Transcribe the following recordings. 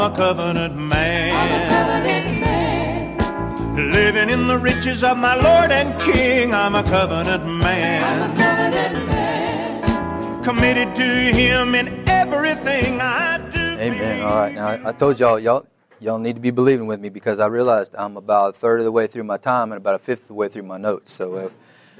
a covenant man. Living in the riches of my Lord and King, I'm a covenant man. Committed to Him in everything I do. Amen. All right. Now, I told y'all need to be believing with me, because I realized I'm about a third of the way through my time and about a fifth of the way through my notes. So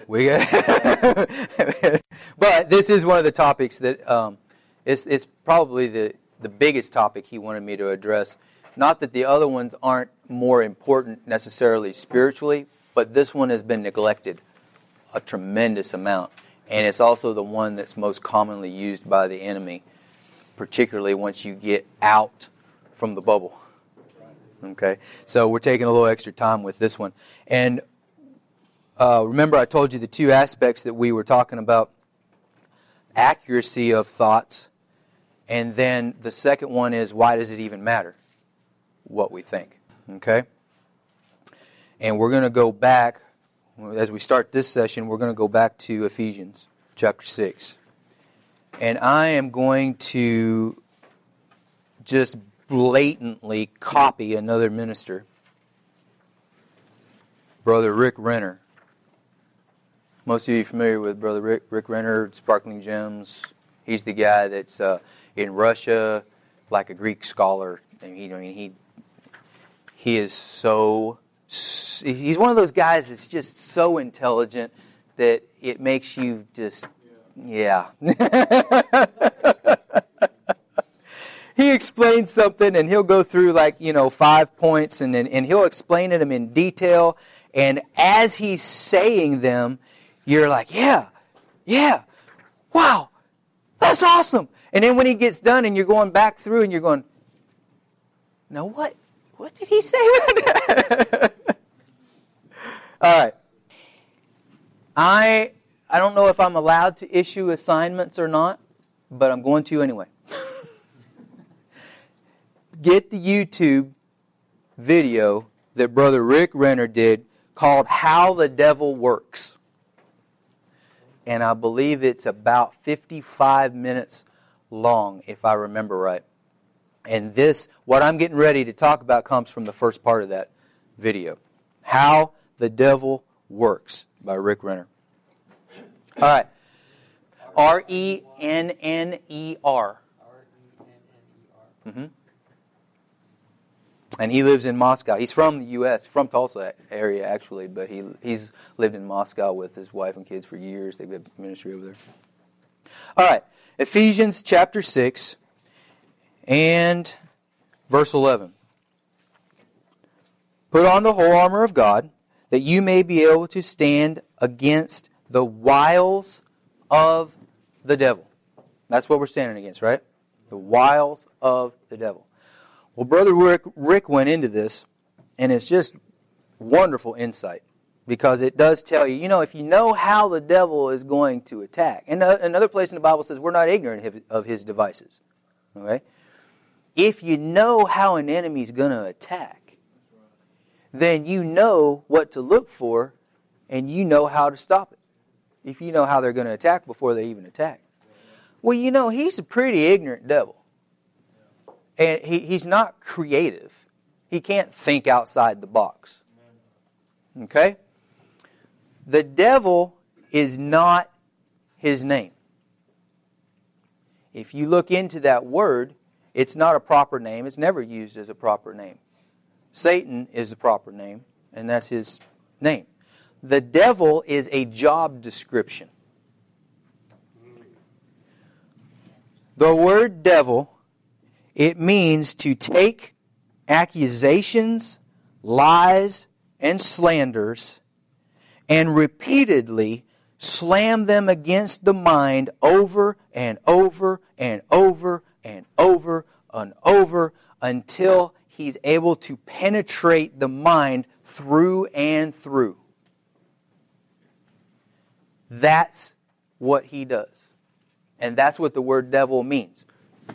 but this is one of the topics that it's probably the biggest topic he wanted me to address. Not that the other ones aren't more important necessarily spiritually, but this one has been neglected a tremendous amount. And it's also the one that's most commonly used by the enemy, particularly once you get out from the bubble. Okay? So we're taking a little extra time with this one. And remember I told you the two aspects that we were talking about: accuracy of thoughts, and then the second one is, why does it even matter what we think? Okay? And we're going to go back, as we start this session, we're going to go back to Ephesians chapter 6. And I am going to just blatantly copy another minister, Brother Rick Renner. Most of you are familiar with Brother Rick Renner, Sparkling Gems. He's the guy that's in Russia, like a Greek scholar. He is so... He's one of those guys that's just so intelligent that it makes you just... Yeah. He explains something and he'll go through 5 points and he'll explain them in detail. And as he's saying them, you're like, yeah, wow, that's awesome. And then when he gets done and you're going back through and you're going, now what did he say about that? All right. I don't know if I'm allowed to issue assignments or not, but I'm going to anyway. Get the YouTube video that Brother Rick Renner did called How the Devil Works. And I believe it's about 55 minutes long, if I remember right. And what I'm getting ready to talk about comes from the first part of that video. How the Devil Works by Rick Renner. All right. Renner. Mm-hmm. And he lives in Moscow. He's from the U.S., from Tulsa area actually, but he's lived in Moscow with his wife and kids for years. They've had ministry over there. All right. Ephesians chapter 6 and verse 11. Put on the whole armor of God, that you may be able to stand against the wiles of the devil. That's what we're standing against, right? The wiles of the devil. Well, Brother Rick went into this, and it's just wonderful insight, because it does tell you, if you know how the devil is going to attack. And another place in the Bible says we're not ignorant of his devices. Okay? If you know how an enemy is going to attack, then you know what to look for, and you know how to stop it. If you know how they're going to attack before they even attack. Well, he's a pretty ignorant devil. And he's not creative. He can't think outside the box. Okay? The devil is not his name. If you look into that word, it's not a proper name. It's never used as a proper name. Satan is a proper name, and that's his name. The devil is a job description. The word devil, it means to take accusations, lies, and slanders and repeatedly slam them against the mind over and over and over and over and over until he's able to penetrate the mind through and through. That's what he does. And that's what the word devil means.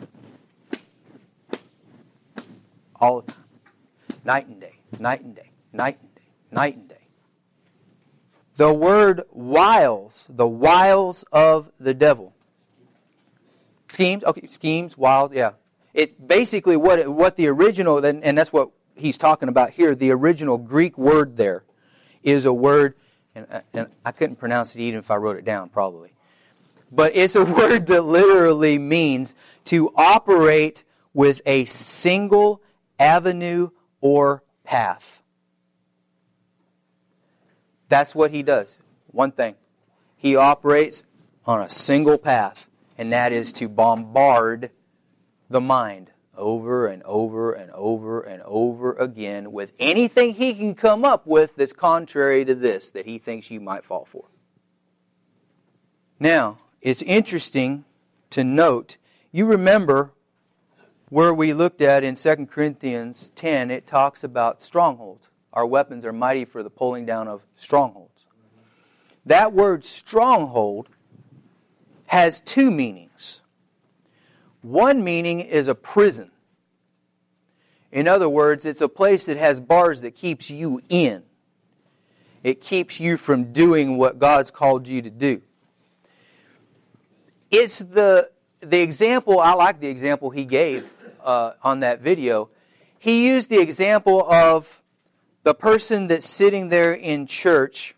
All the time. Night and day, night and day, night and day, night and day. The word wiles, the wiles of the devil. Schemes, wiles, yeah. It's basically what the original, and that's what he's talking about here, the original Greek word there is a word, and I couldn't pronounce it even if I wrote it down, probably. But it's a word that literally means to operate with a single avenue or path. That's what he does. One thing. He operates on a single path, and that is to bombard the mind over and over and over and over again with anything he can come up with that's contrary to this, that he thinks you might fall for. Now, it's interesting to note, you remember where we looked at in 2 Corinthians 10, it talks about strongholds. Our weapons are mighty for the pulling down of strongholds. That word stronghold has two meanings. One meaning is a prison. In other words, it's a place that has bars that keeps you in. It keeps you from doing what God's called you to do. It's the example, I like the example he gave on that video. He used the example of the person that's sitting there in church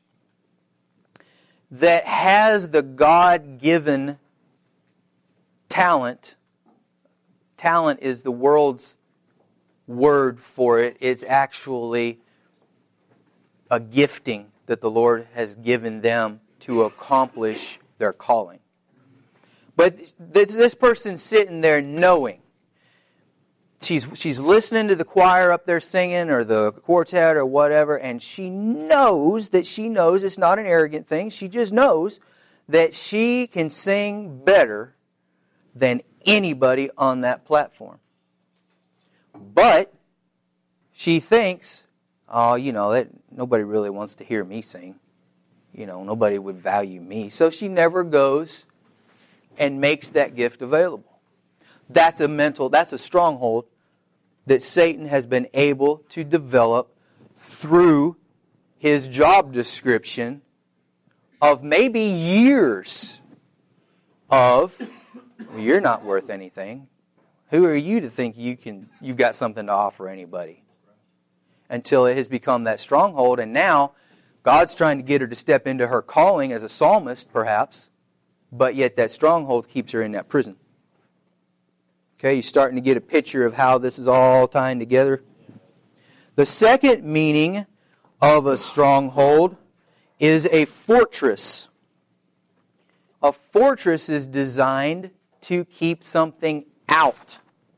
that has the God-given talent. Talent is the world's word for it. It's actually a gifting that the Lord has given them to accomplish their calling. But this person's sitting there knowing. She's listening to the choir up there singing or the quartet or whatever, and she knows it's not an arrogant thing. She just knows that she can sing better than anybody on that platform. But she thinks, that nobody really wants to hear me sing. Nobody would value me. So she never goes and makes that gift available. That's a stronghold that Satan has been able to develop through his job description of maybe years of, you're not worth anything. Who are you to think you've got something to offer anybody? Until it has become that stronghold, and now God's trying to get her to step into her calling as a psalmist, perhaps, but yet that stronghold keeps her in that prison. Okay, you're starting to get a picture of how this is all tying together. The second meaning of a stronghold is a fortress. A fortress is designed to keep something out.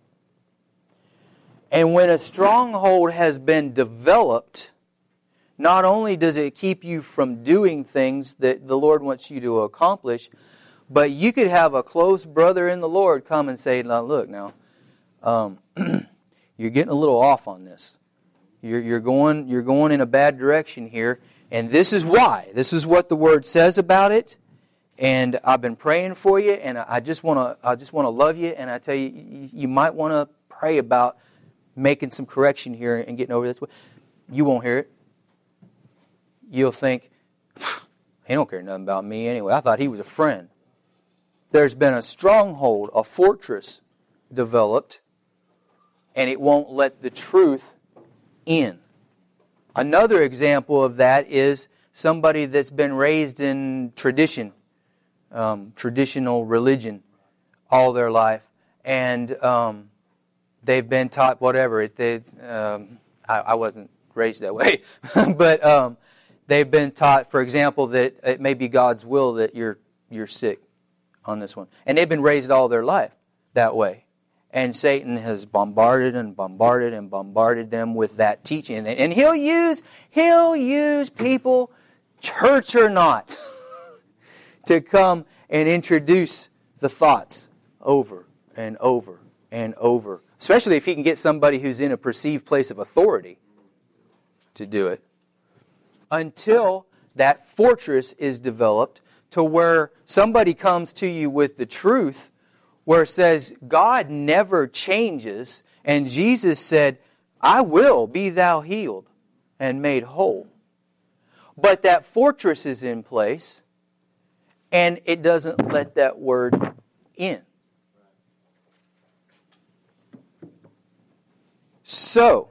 And when a stronghold has been developed, not only does it keep you from doing things that the Lord wants you to accomplish, but you could have a close brother in the Lord come and say, "Now look, you're getting a little off on this. You're going in a bad direction here, and this is why. This is what the Word says about it. And I've been praying for you, and I just want to love you. And I tell you, you might want to pray about making some correction here and getting over this." You won't hear it. You'll think, he don't care nothing about me anyway. I thought he was a friend. There's been a stronghold, a fortress developed, and it won't let the truth in. Another example of that is somebody that's been raised in traditional religion all their life, and they've been taught whatever. I wasn't raised that way, but they've been taught, for example, that it may be God's will that you're sick on this one. And they've been raised all their life that way. And Satan has bombarded and bombarded and bombarded them with that teaching. And he'll use people, church or not, to come and introduce the thoughts over and over and over. Especially if he can get somebody who's in a perceived place of authority to do it. Until that fortress is developed to where somebody comes to you with the truth, where it says God never changes, and Jesus said, "I will be thou healed and made whole." But that fortress is in place, and it doesn't let that word in. So,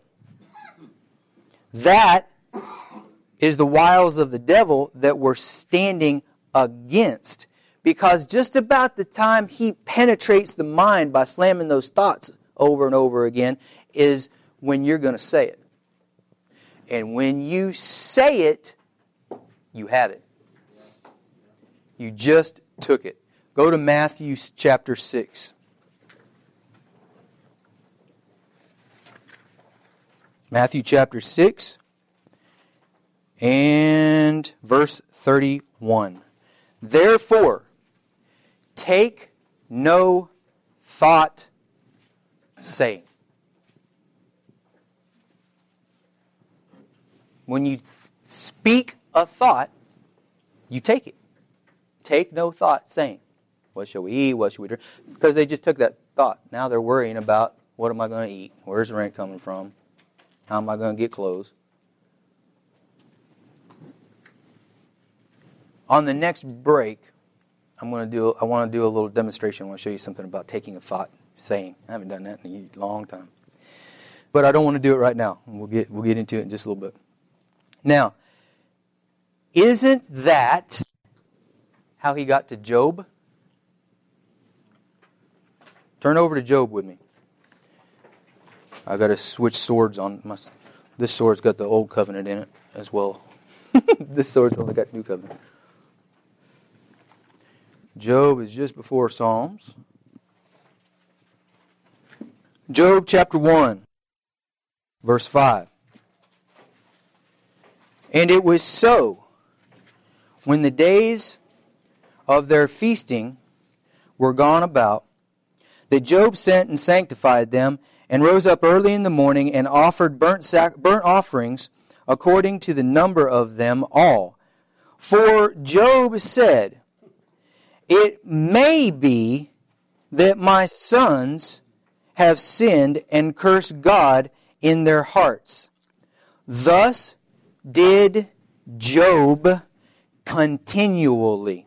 that is the wiles of the devil that we're standing against. Because just about the time he penetrates the mind by slamming those thoughts over and over again is when you're going to say it. And when you say it, you have it. You just took it. Go to Matthew chapter 6. Matthew chapter 6 and verse 31. Therefore, take no thought saying. When you speak a thought, you take it. Take no thought saying, what shall we eat, what shall we drink? Because they just took that thought. Now they're worrying about, what am I going to eat? Where's the rent coming from? How am I going to get clothes? On the next break, I want to do a little demonstration. I want to show you something about taking a thought saying. I haven't done that in a long time. But I don't want to do it right now. We'll get into it in just a little bit. Now, isn't that how he got to Job? Turn over to Job with me. I got to switch swords on my. This sword's got the old covenant in it as well. This sword's only got new covenant. Job is just before Psalms. Job chapter 1, verse 5. And it was so, when the days of their feasting were gone about, that Job sent and sanctified them, and rose up early in the morning, and offered burnt offerings according to the number of them all. For Job said, it may be that my sons have sinned and cursed God in their hearts. Thus did Job continually.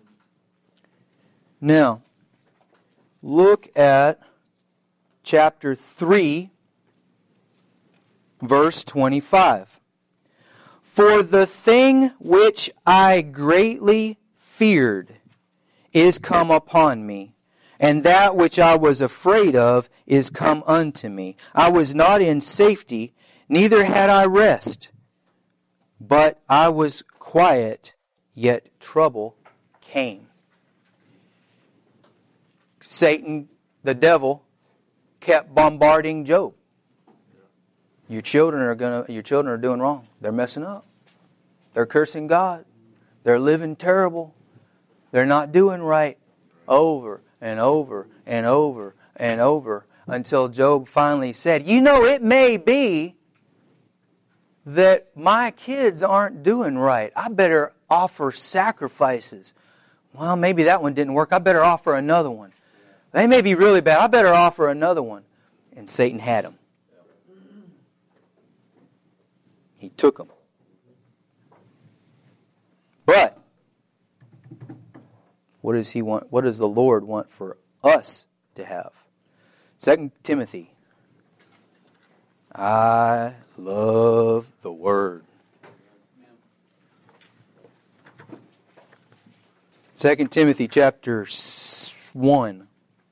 Now, look at chapter 3, verse 25. For the thing which I greatly feared is come upon me, and that which I was afraid of is come unto me. I was not in safety, neither had I rest, but I was quiet, yet trouble came. Satan, the devil, kept bombarding Job. Your children are doing wrong. They're messing up. They're cursing God. They're living terrible. They're not doing right. Over and over and over and over until Job finally said, it may be that my kids aren't doing right. I better offer sacrifices. Well, maybe that one didn't work. I better offer another one. They may be really bad. I better offer another one. And Satan had him. He took them. But what does he want? What does the Lord want for us to have? 2 Timothy. I love the Word. 2 Timothy chapter 1.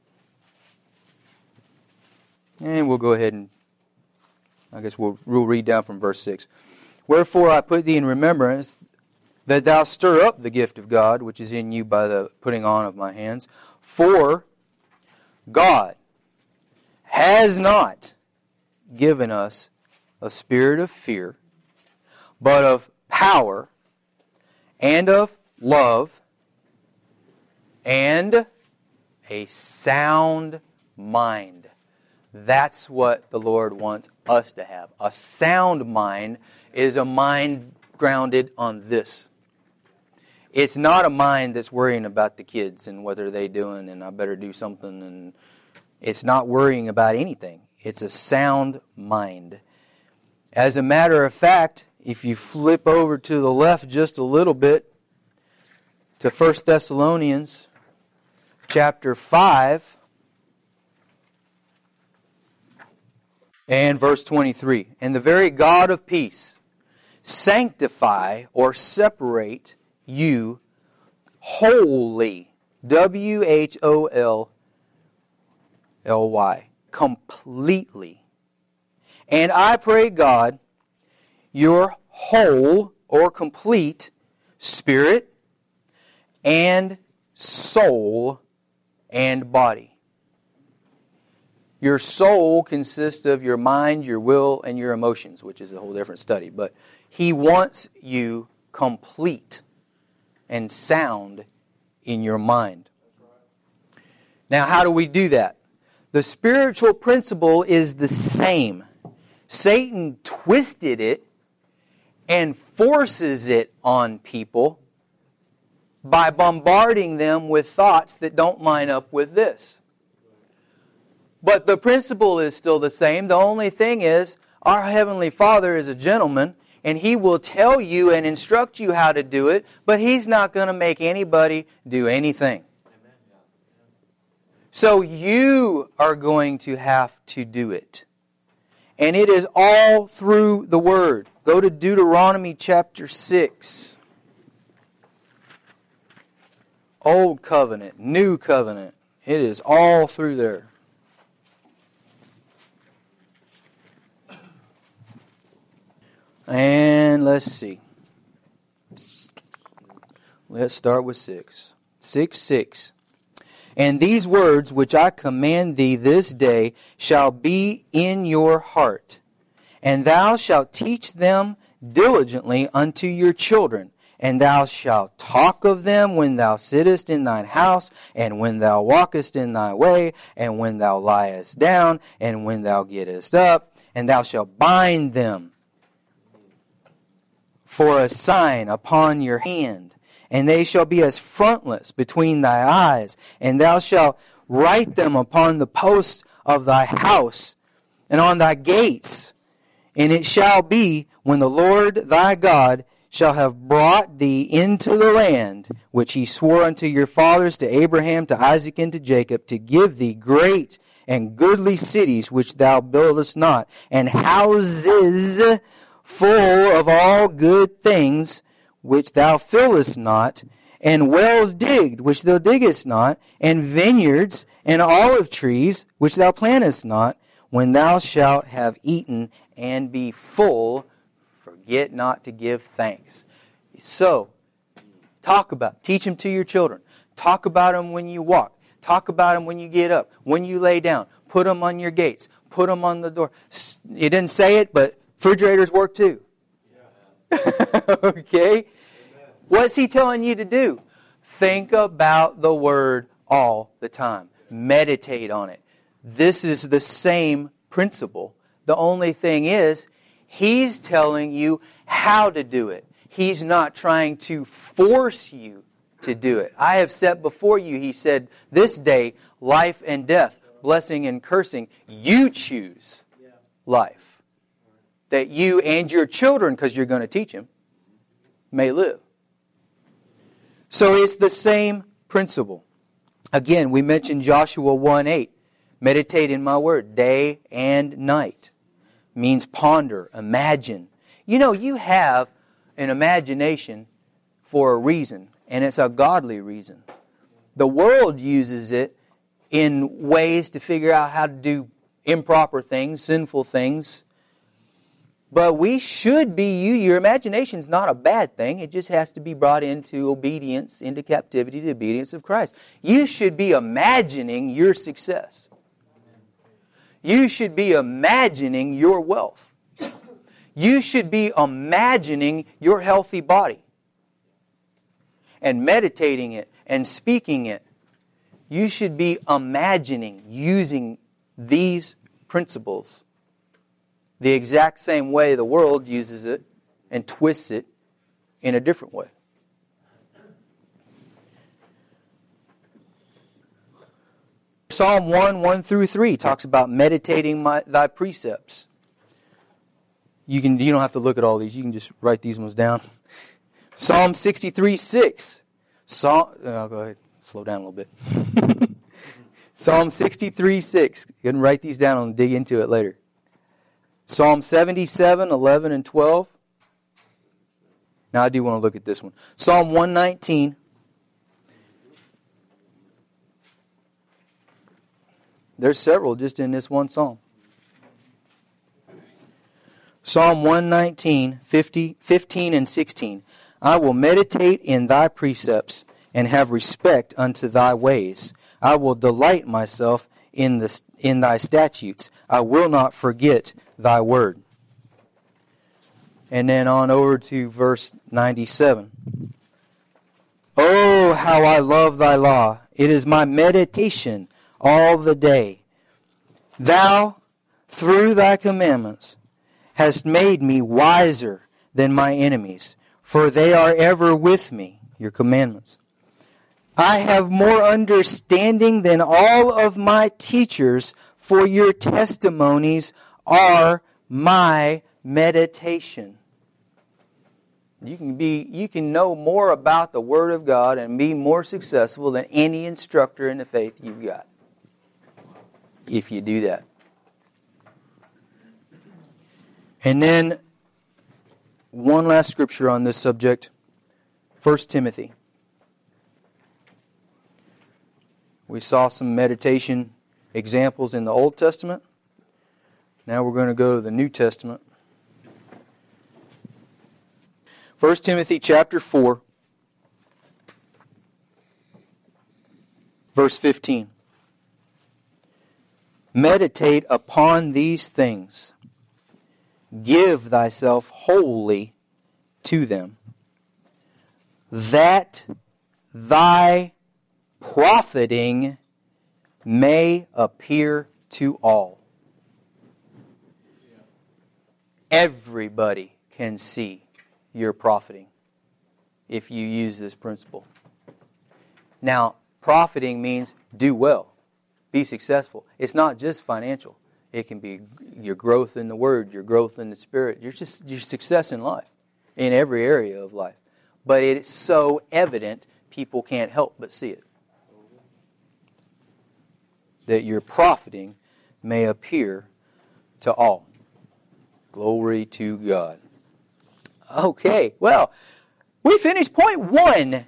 And we'll go ahead and, I guess we'll read down from verse 6. Wherefore I put thee in remembrance that thou stir up the gift of God, which is in you by the putting on of my hands. For God has not given us a spirit of fear, but of power, and of love, and a sound mind. That's what the Lord wants us to have. A sound mind is a mind grounded on this. It's not a mind that's worrying about the kids and what are they doing and I better do something. And it's not worrying about anything. It's a sound mind. As a matter of fact, if you flip over to the left just a little bit to 1 Thessalonians chapter 5, And verse 23, and the very God of peace sanctify or separate you wholly, W-H-O-L-L-Y, completely. And I pray God, your whole or complete spirit and soul and body. Your soul consists of your mind, your will, and your emotions, which is a whole different study. But He wants you complete and sound in your mind. Now, how do we do that? The spiritual principle is the same. Satan twisted it and forces it on people by bombarding them with thoughts that don't line up with this. But the principle is still the same. The only thing is, our Heavenly Father is a gentleman, and He will tell you and instruct you how to do it, but He's not going to make anybody do anything. So you are going to have to do it. And it is all through the Word. Go to Deuteronomy chapter 6. Old covenant, new covenant. It is all through there. And let's see. Let's start with 6. 6:6. And these words which I command thee this day shall be in your heart, and thou shalt teach them diligently unto your children, and thou shalt talk of them when thou sittest in thine house, and when thou walkest in thy way, and when thou liest down, and when thou gettest up, and thou shalt bind them for a sign upon your hand, and they shall be as frontlets between thy eyes, and thou shalt write them upon the posts of thy house and on thy gates. And it shall be, when the Lord thy God shall have brought thee into the land which He swore unto your fathers, to Abraham, to Isaac, and to Jacob, to give thee great and goodly cities which thou buildest not, and houses full of all good things which thou fillest not, and wells digged which thou diggest not, and vineyards and olive trees which thou plantest not. When thou shalt have eaten and be full, forget not to give thanks. So, teach them to your children. Talk about them when you walk. Talk about them when you get up, when you lay down. Put them on your gates. Put them on the door. It didn't say it, but refrigerators work too. Okay? Amen. What's He telling you to do? Think about the Word all the time. Meditate on it. This is the same principle. The only thing is, He's telling you how to do it. He's not trying to force you to do it. I have set before you, He said, this day, life and death, blessing and cursing. You choose life, that you and your children, because you're going to teach them, may live. So it's the same principle. Again, we mentioned Joshua 1:8. Meditate in my word day and night. Means ponder, imagine. You know, you have an imagination for a reason, and it's a godly reason. The world uses it in ways to figure out how to do improper things, sinful things. But we should be, your imagination's not a bad thing. It just has to be brought into obedience, into captivity to the obedience of Christ. You should be imagining your success. You should be imagining your wealth. You should be imagining your healthy body. And meditating it and speaking it. You should be imagining using these principles the exact same way the world uses it and twists it in a different way. Psalm 1:1-3 talks about meditating thy precepts. You don't have to look at all these. You can just write these ones down. Psalm 63:6. Go ahead. Slow down a little bit. Psalm 63:6. You can write these down and dig into it later. Psalm 77, 11 and 12. Now I do want to look at this one. Psalm 119. There's several just in this one psalm. Psalm 119, 15 and 16. I will meditate in thy precepts and have respect unto thy ways. I will delight myself in thy statutes. I will not forget thy word. And then on over to verse 97. Oh, how I love thy law. It is my meditation all the day. Thou, through thy commandments, hast made me wiser than my enemies, for they are ever with me, your commandments. I have more understanding than all of my teachers, for your testimonies are my meditation. You can know more about the Word of God and be more successful than any instructor in the faith you've got, if you do that. And then, one last scripture on this subject, 1 Timothy. We saw some meditation examples in the Old Testament. Now we're going to go to the New Testament. 1 Timothy chapter 4, verse 15. Meditate upon these things. Give thyself wholly to them, that thy profiting may appear to all. Everybody can see you're profiting if you use this principle. Now, profiting means do well, be successful. It's not just financial. It can be your growth in the Word, your growth in the Spirit, your success in life, in every area of life. But it's so evident, people can't help but see it. That your profiting may appear to all. Glory to God. Okay, well, we finished point 1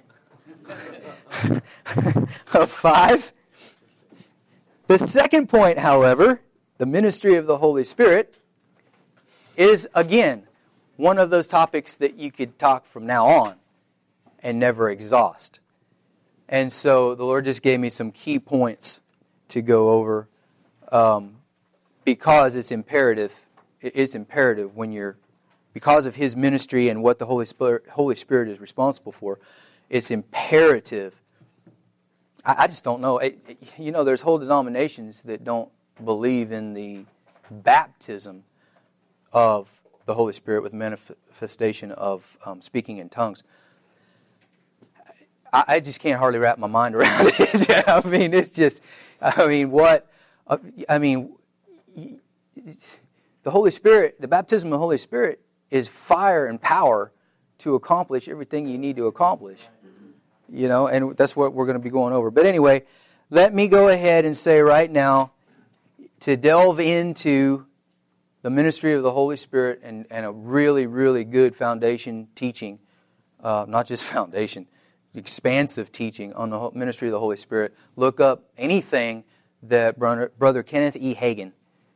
of 5. The second point, however, the ministry of the Holy Spirit, is, again, one of those topics that you could talk from now on and never exhaust. And so the Lord just gave me some key points to go over because it's imperative. It's imperative when you're, because of His ministry and what the Holy Spirit is responsible for, it's imperative. I just don't know. There's whole denominations that don't believe in the baptism of the Holy Spirit with manifestation of speaking in tongues. I just can't hardly wrap my mind around it. I mean, it's just, the Holy Spirit, the baptism of the Holy Spirit is fire and power to accomplish everything you need to accomplish. And that's what we're going to be going over. But anyway, let me go ahead and say right now, to delve into the ministry of the Holy Spirit and a really, really good foundation teaching, not just foundation, expansive teaching on the ministry of the Holy Spirit, look up anything that Brother Kenneth E. Hagin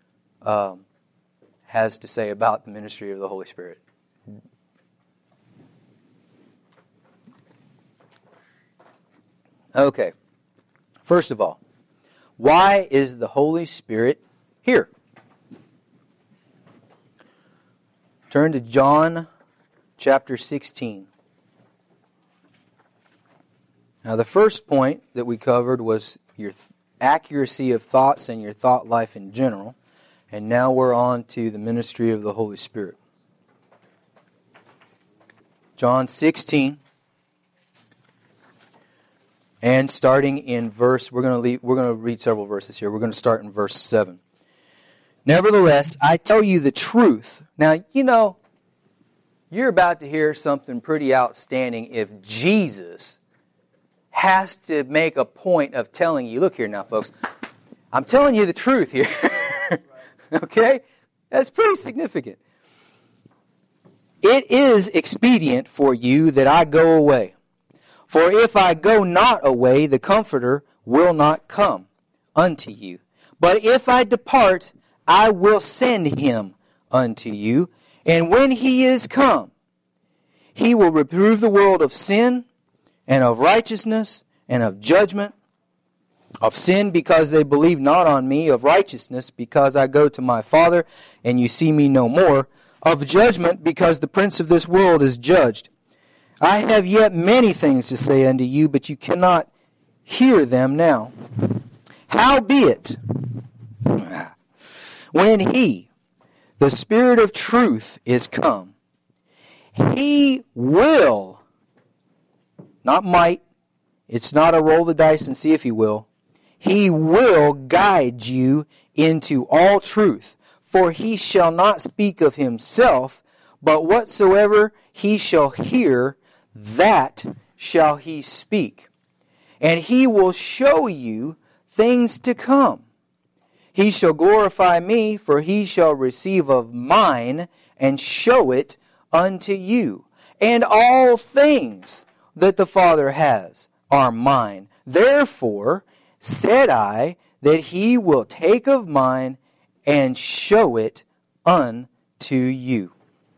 has to say about the ministry of the Holy Spirit. Okay, first of all, why is the Holy Spirit here? Turn to John chapter 16. Now, the first point that we covered was your accuracy of thoughts and your thought life in general. And now we're on to the ministry of the Holy Spirit. John 16. And starting in we're going to read several verses here. We're going to start in verse 7. Nevertheless, I tell you the truth. Now, you're about to hear something pretty outstanding if Jesus has to make a point of telling you, look here now, folks, I'm telling you the truth here. Okay? That's pretty significant. It is expedient for you that I go away. For if I go not away, the Comforter will not come unto you. But if I depart, I will send him unto you. And when he is come, he will reprove the world of sin and of righteousness and of judgment. Of sin, because they believe not on me. Of righteousness, because I go to my Father, and you see me no more. Of judgment, because the prince of this world is judged. I have yet many things to say unto you, but you cannot hear them now. Howbeit, when he, the Spirit of truth, is come, he will, not might, it's not a roll the dice and see if he will, he will guide you into all truth. For he shall not speak of himself, but whatsoever he shall hear, that shall he speak. And he will show you things to come. He shall glorify me, for he shall receive of mine, and show it unto you. And all things that the Father has are mine. Therefore said I, that he will take of mine, and show it unto you.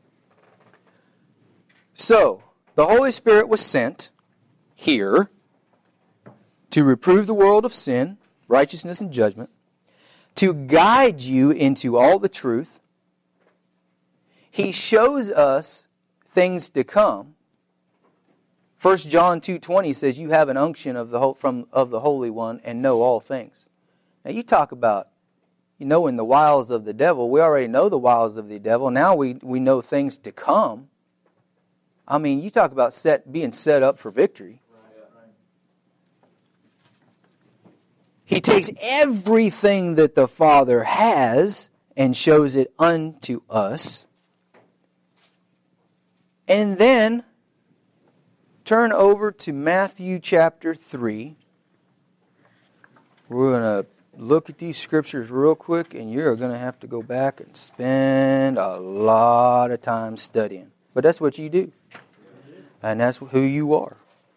So, the Holy Spirit was sent here to reprove the world of sin, righteousness, and judgment, to guide you into all the truth. He shows us things to come. 1 John 2:20 says, you have an unction of the Holy One and know all things. Now you talk about knowing the wiles of the devil. We already know the wiles of the devil. Now we know things to come. I mean, you talk about being set up for victory. He takes everything that the Father has and shows it unto us. And then turn over to Matthew chapter 3. We're going to look at these scriptures real quick, and you're going to have to go back and spend a lot of time studying. But that's what you do. And that's who you are.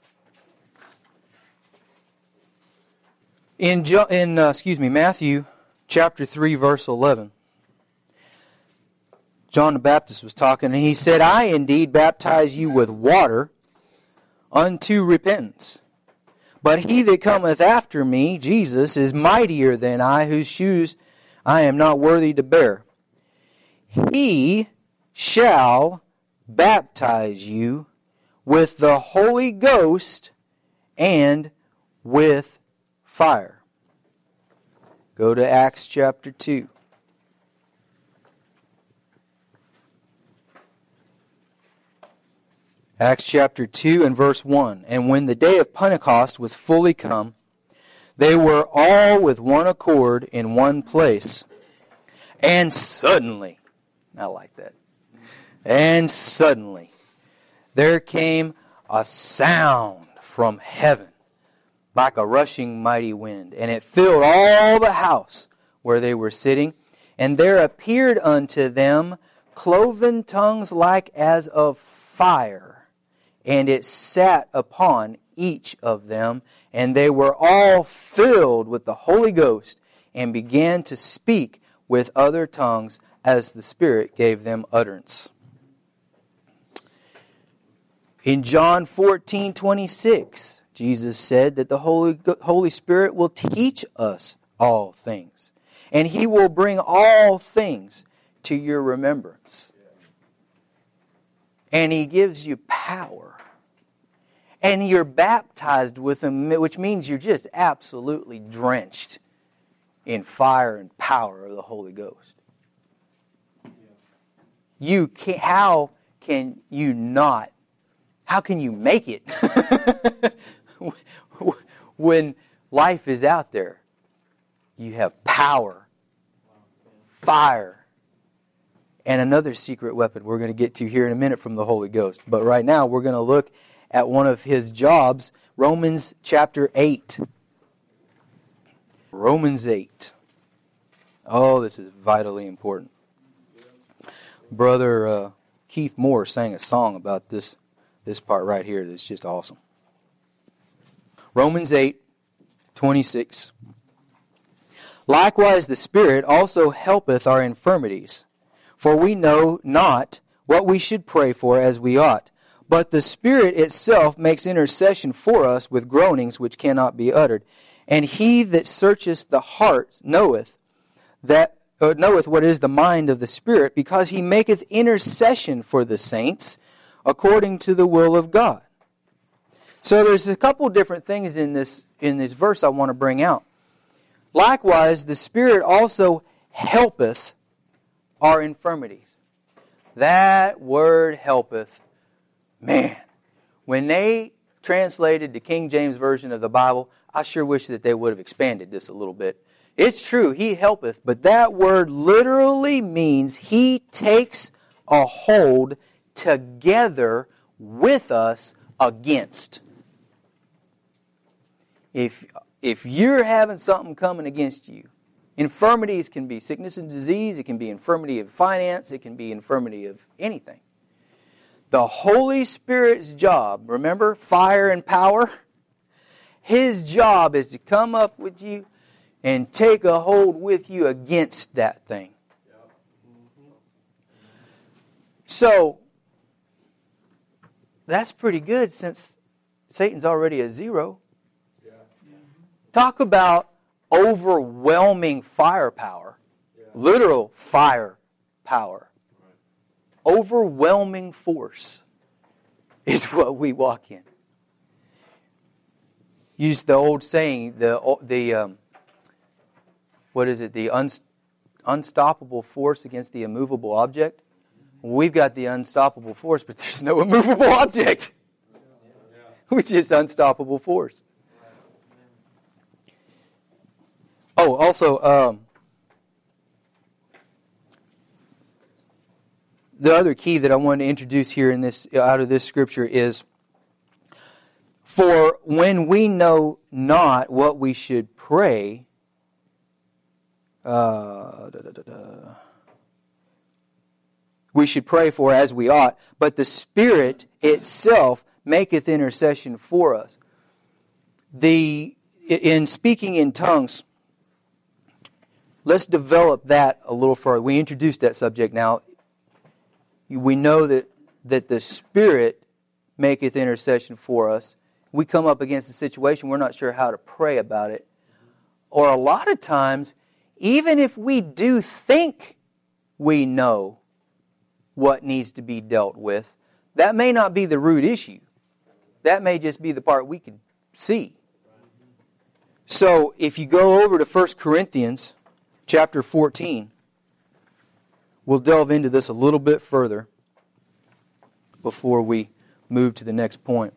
In Matthew chapter 3, verse 11, John the Baptist was talking, and he said, I indeed baptize you with water unto repentance. But he that cometh after me, Jesus, is mightier than I, whose shoes I am not worthy to bear. He shall baptize you with the Holy Ghost and with fire. Go to Acts chapter 2. Acts chapter 2 and verse 1. And when the day of Pentecost was fully come, they were all with one accord in one place. And suddenly, I like that. And suddenly, there came a sound from heaven, like a rushing mighty wind, and it filled all the house where they were sitting. And there appeared unto them cloven tongues like as of fire, and it sat upon each of them, and they were all filled with the Holy Ghost, and began to speak with other tongues as the Spirit gave them utterance. In John 14:26, Jesus said that the Holy Spirit will teach us all things, and He will bring all things to your remembrance. And He gives you power. And you're baptized with Him, which means you're just absolutely drenched in fire and power of the Holy Ghost. How can you make it when life is out there? You have power, fire, and another secret weapon we're going to get to here in a minute from the Holy Ghost. But right now we're going to look at one of His jobs, Romans chapter 8. Romans 8. Oh, this is vitally important. Brother Keith Moore sang a song about this part right here that's just awesome. Romans 8:26. Likewise the Spirit also helpeth our infirmities, for we know not what we should pray for as we ought. But the Spirit itself makes intercession for us with groanings which cannot be uttered. And he that searcheth the heart knoweth what is the mind of the Spirit, because he maketh intercession for the saints according to the will of God. So there's a couple different things in this verse I want to bring out. Likewise, the Spirit also helpeth our infirmities. That word helpeth, man, when they translated the King James Version of the Bible, I sure wish that they would have expanded this a little bit. It's true, He helpeth, but that word literally means He takes a hold together with us against. If you're having something coming against you, infirmities can be sickness and disease, it can be infirmity of finance, it can be infirmity of anything. The Holy Spirit's job, remember, fire and power? His job is to come up with you and take a hold with you against that thing. So, that's pretty good since Satan's already at 0. Talk about overwhelming firepower. Literal firepower. Overwhelming force is what we walk in. Use the old saying, the unstoppable force against the immovable object. We've got the unstoppable force, but there's no immovable object. Which is unstoppable force. Oh, also, the other key that I wanted to introduce here in this out of this scripture is, for when we know not what we should pray, we should pray for as we ought, but the Spirit itself maketh intercession for us. In speaking in tongues, let's develop that a little further. We introduced that subject now. We know that the Spirit maketh intercession for us. We come up against a situation, we're not sure how to pray about it. Or a lot of times, even if we do think we know what needs to be dealt with, that may not be the root issue. That may just be the part we can see. So if you go over to 1 Corinthians chapter 14, we'll delve into this a little bit further before we move to the next point.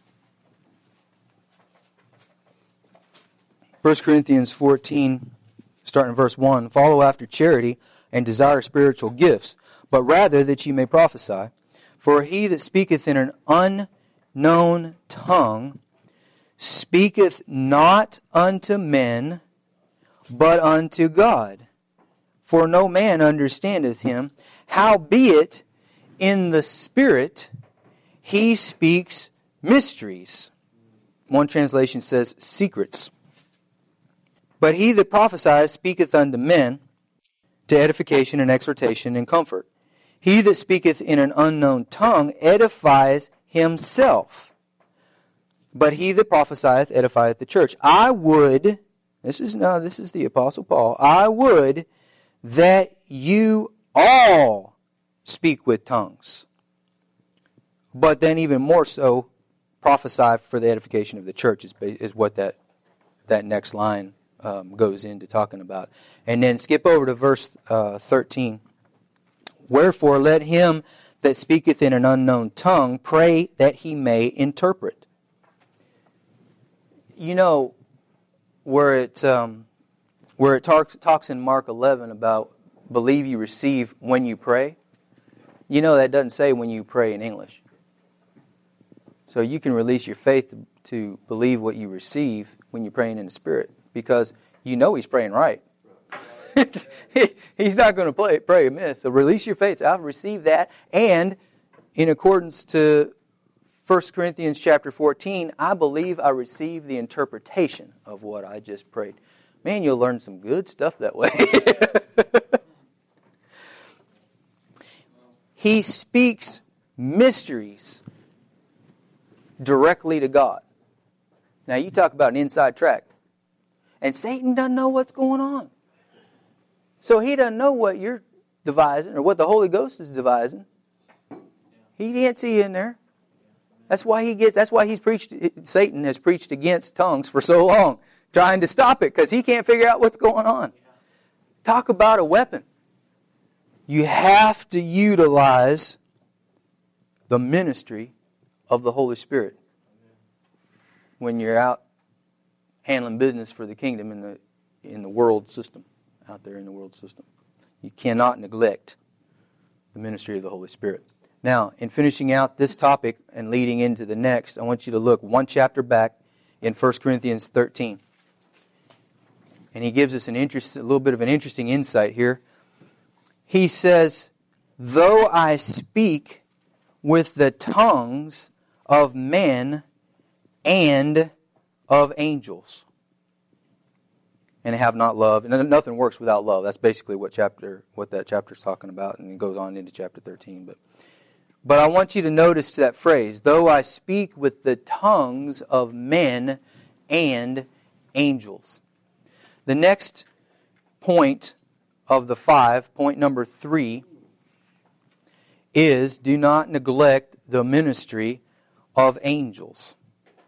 1 Corinthians 14, starting in verse 1, follow after charity and desire spiritual gifts, but rather that ye may prophesy. For he that speaketh in an unknown tongue speaketh not unto men, but unto God. For no man understandeth him. Howbeit in the Spirit he speaks mysteries. One translation says secrets. But he that prophesieth speaketh unto men to edification and exhortation and comfort. He that speaketh in an unknown tongue edifies himself. But he that prophesieth edifieth the church. This is the Apostle Paul, I would that you all speak with tongues. But then even more so, prophesy for the edification of the church is what that next line goes into talking about. And then skip over to verse 13. Wherefore let him that speaketh in an unknown tongue pray that he may interpret. You know, where it talks in Mark 11 about believe you receive when you pray, you know that doesn't say when you pray in English. So you can release your faith to believe what you receive when you're praying in the Spirit, because you know he's praying right. He's not going to pray amiss. So release your faith. So I've received that. And in accordance to 1 Corinthians chapter 14, I believe I received the interpretation of what I just prayed. Man, you'll learn some good stuff that way. He speaks mysteries directly to God. Now you talk about an inside track. And Satan doesn't know what's going on. So he doesn't know what you're devising or what the Holy Ghost is devising. He can't see you in there. That's why Satan has preached against tongues for so long, trying to stop it, because he can't figure out what's going on. Talk about a weapon. You have to utilize the ministry of the Holy Spirit when you're out handling business for the kingdom in the world system, out there in the world system. You cannot neglect the ministry of the Holy Spirit. Now, in finishing out this topic and leading into the next, I want you to look one chapter back in 1 Corinthians 13. And he gives us a little bit of an interesting insight here. He says, though I speak with the tongues of men and of angels, and have not love, and nothing works without love. That's basically what that chapter is talking about, and it goes on into chapter 13. But I want you to notice that phrase, though I speak with the tongues of men and angels. The next point of the 5, point number 3, is do not neglect the ministry of angels.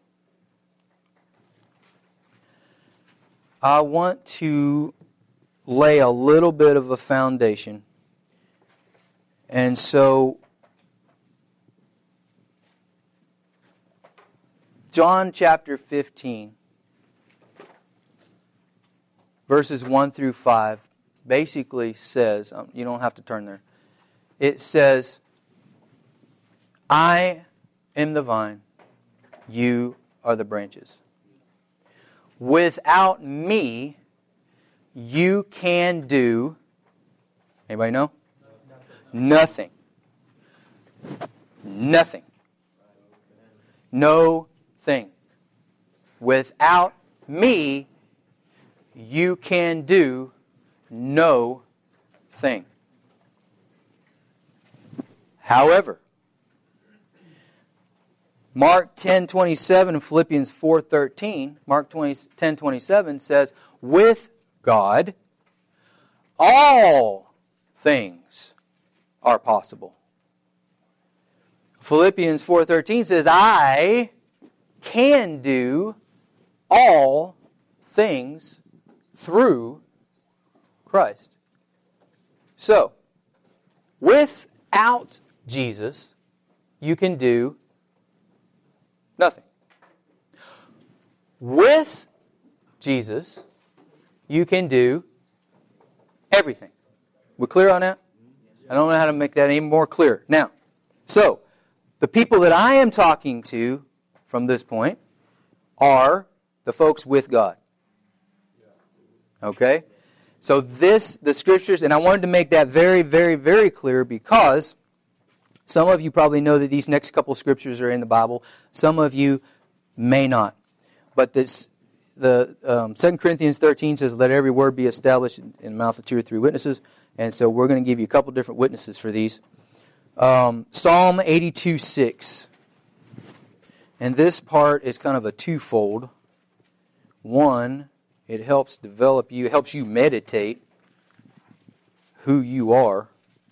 I want to lay a little bit of a foundation. And so, John chapter 15, verses 1 through 5, basically says, you don't have to turn there, it says, I am the vine, you are the branches. Without me, you can do, anybody know? Nothing. Nothing. No thing. Without me, you can do no thing. However, Mark 10:27 and Philippians 4:13, Mark 10:27 says, with God, all things are possible. Philippians 4:13 says, I can do all things through Christ. So, without Jesus, you can do nothing. With Jesus, you can do everything. We clear on that? I don't know how to make that any more clear. Now, so, the people that I am talking to from this point are the folks with God. Okay? So the Scriptures, and I wanted to make that very, very, very clear because some of you probably know that these next couple of Scriptures are in the Bible. Some of you may not. But the 2 Corinthians 13 says, let every word be established in the mouth of 2 or 3 witnesses. And so we're going to give you a couple different witnesses for these. Psalm 82:6. And this part is kind of a twofold. One, it helps develop you, it helps you meditate who you are.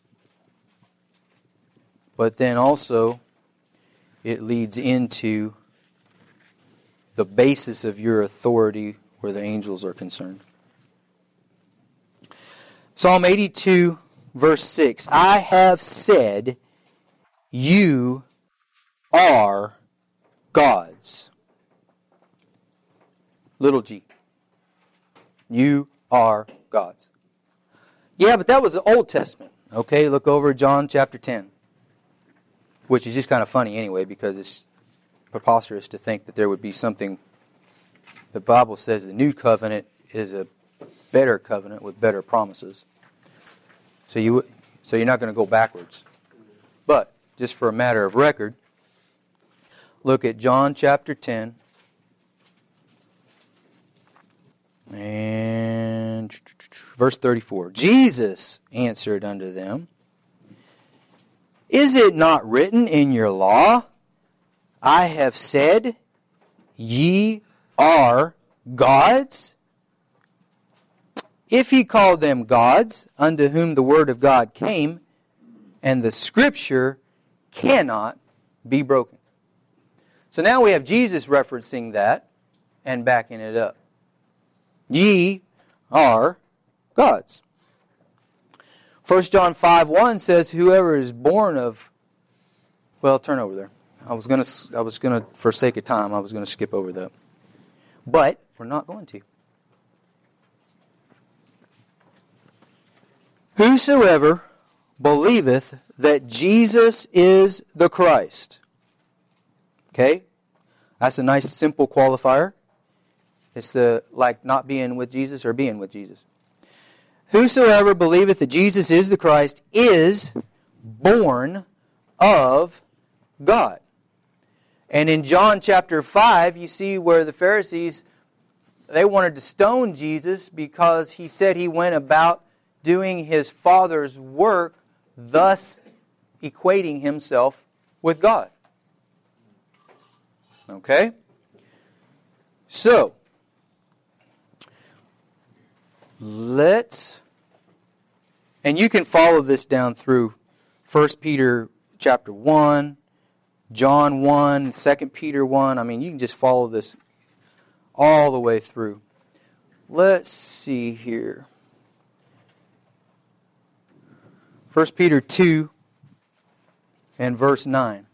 But then also, it leads into the basis of your authority where the angels are concerned. Psalm 82, verse 6. I have said, you are God's. Little g. You are God's. Yeah, but that was the Old Testament. Okay, look over John chapter 10. Which is just kind of funny anyway, because it's preposterous to think that there would be something. The Bible says the new covenant is a better covenant with better promises. So you're not going to go backwards. But just for a matter of record, look at John chapter 10 and verse 34. Jesus answered unto them, Is it not written in your law, I have said, ye are gods? If he called them gods, unto whom the word of God came, and the scripture cannot be broken. So now we have Jesus referencing that and backing it up. Ye are gods. 1 John 5:1 says, whoever is born of... Well, turn over there. I was going to, for sake of time, I was going to skip over that. But we're not going to. Whosoever believeth that Jesus is the Christ. Okay? That's a nice simple qualifier. It's like not being with Jesus or being with Jesus. Whosoever believeth that Jesus is the Christ is born of God. And in John chapter 5, you see where the Pharisees, they wanted to stone Jesus because he said he went about doing his Father's work, thus equating himself with God. Okay? So, and you can follow this down through 1 Peter chapter 1, John 1, 2 Peter 1. I mean, you can just follow this all the way through. Let's see here. 1 Peter 2 and verse 9.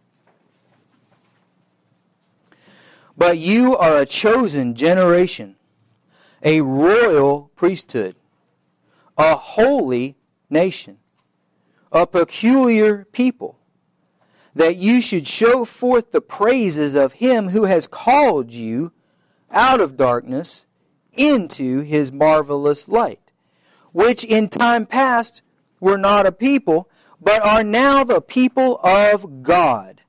But you are a chosen generation, a royal priesthood, a holy nation, a peculiar people, that you should show forth the praises of Him who has called you out of darkness into His marvelous light, which in time past were not a people, but are now the people of God.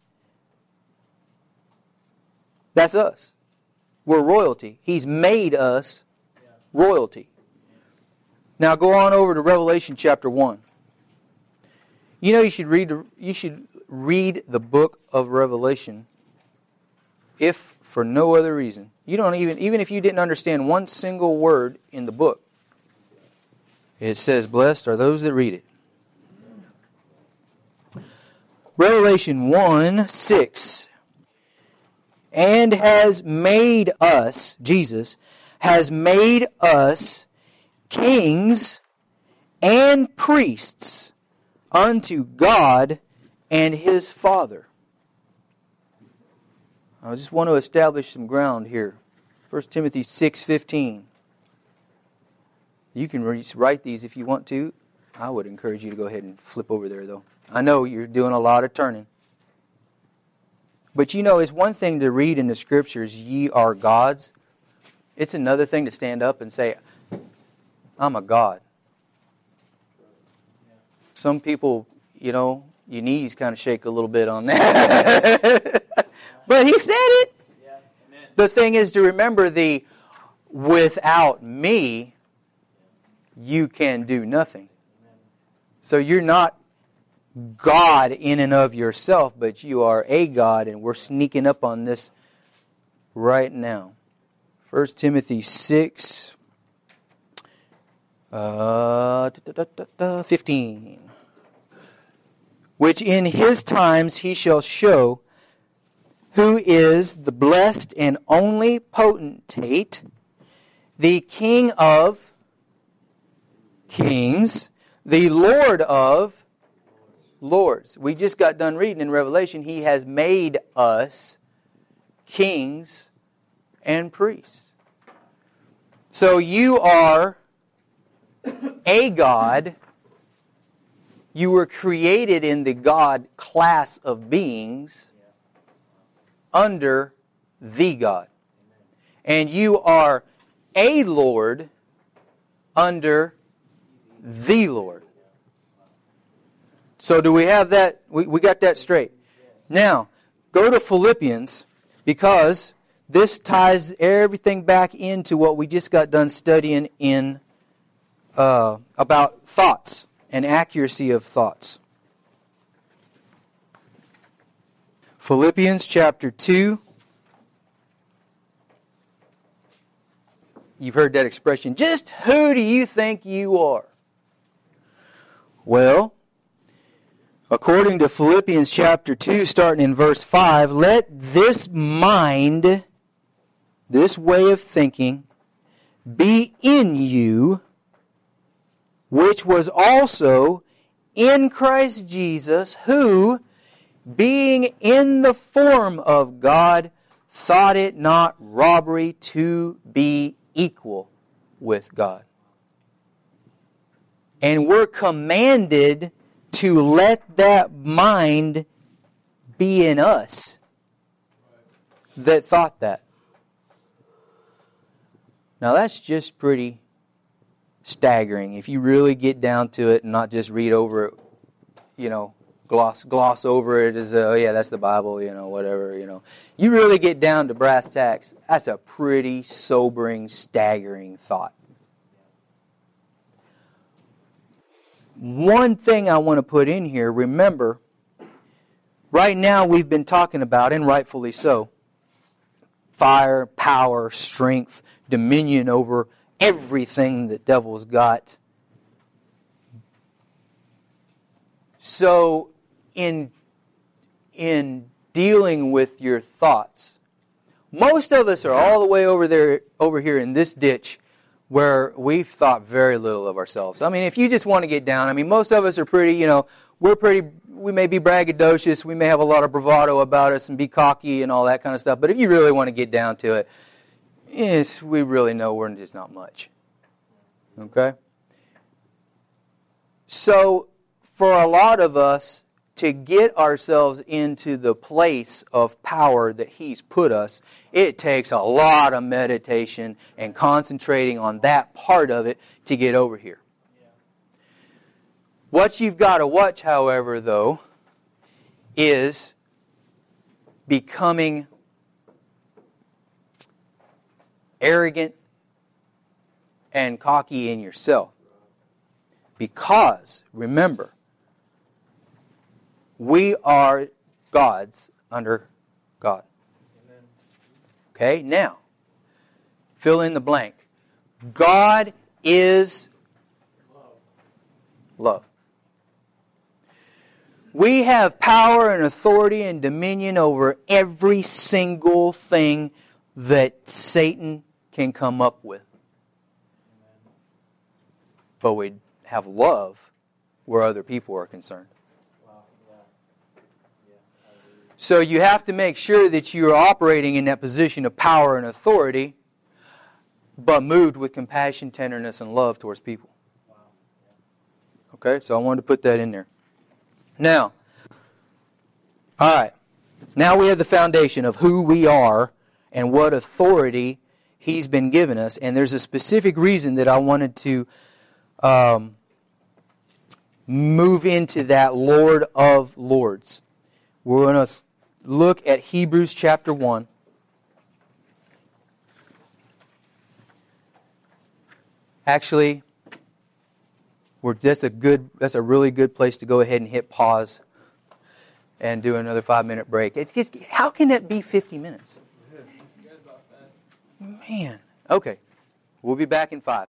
That's us. We're royalty. He's made us royalty. Now go on over to Revelation chapter 1. You know you should read the book of Revelation if for no other reason. You don't even if you didn't understand one single word in the book. It says, blessed are those that read it. Revelation 1:6. And has made us, Jesus, has made us kings and priests unto God and His Father. I just want to establish some ground here. 1 Timothy 6:15. You can write these if you want to. I would encourage you to go ahead and flip over there, though. I know you're doing a lot of turning. But you know, it's one thing to read in the Scriptures, ye are gods. It's another thing to stand up and say, I'm a God. Some people, your knees kind of shake a little bit on that. But He said it. Yeah, the thing is to remember without me, you can do nothing. So you're not God in and of yourself, but you are a God, and we're sneaking up on this right now. 1 Timothy 6, 15. Which in His times He shall show who is the blessed and only potentate, the King of kings, the Lord of lords. We just got done reading in Revelation, He has made us kings and priests. So you are a God. You were created in the God class of beings under the God. And you are a Lord under the Lord. So do we have that? We got that straight. Now, go to Philippians, because this ties everything back into what we just got done studying in about thoughts and accuracy of thoughts. Philippians chapter 2. You've heard that expression, just who do you think you are? Well, according to Philippians chapter 2, starting in verse 5, let this mind, this way of thinking, be in you, which was also in Christ Jesus, who, being in the form of God, thought it not robbery to be equal with God. And we're commanded to let that mind be in us that thought that. Now that's just pretty staggering if you really get down to it and not just read over it, gloss over it as, oh yeah, that's the Bible, whatever, You really get down to brass tacks, that's a pretty sobering, staggering thought. One thing I want to put in here, remember, right now we've been talking about, and rightfully so, fire, power, strength, dominion over everything the devil's got. So, in dealing with your thoughts, most of us are all the way over here in this ditch where we've thought very little of ourselves. I mean, if you just want to get down, most of us are pretty, we may be braggadocious, we may have a lot of bravado about us and be cocky and all that kind of stuff, but if you really want to get down to it, yes, we really know we're just not much. Okay? So, for a lot of us, to get ourselves into the place of power that He's put us, it takes a lot of meditation and concentrating on that part of it to get over here. Yeah. What you've got to watch, however, though, is becoming arrogant and cocky in yourself. Because, remember, we are gods under God. Amen. Okay, now, fill in the blank. God is love. We have power and authority and dominion over every single thing that Satan can come up with. But we have love where other people are concerned. So you have to make sure that you're operating in that position of power and authority, but moved with compassion, tenderness, and love towards people. Okay, so I wanted to put that in there. Now, all right, now we have the foundation of who we are and what authority He's been given us, and there's a specific reason that I wanted to move into that Lord of Lords. We're going to look at Hebrews chapter 1. Actually, that's a really good place to go ahead and hit pause and do another 5-minute break. It's just, how can that be 50 minutes? Man. Okay. We'll be back in 5.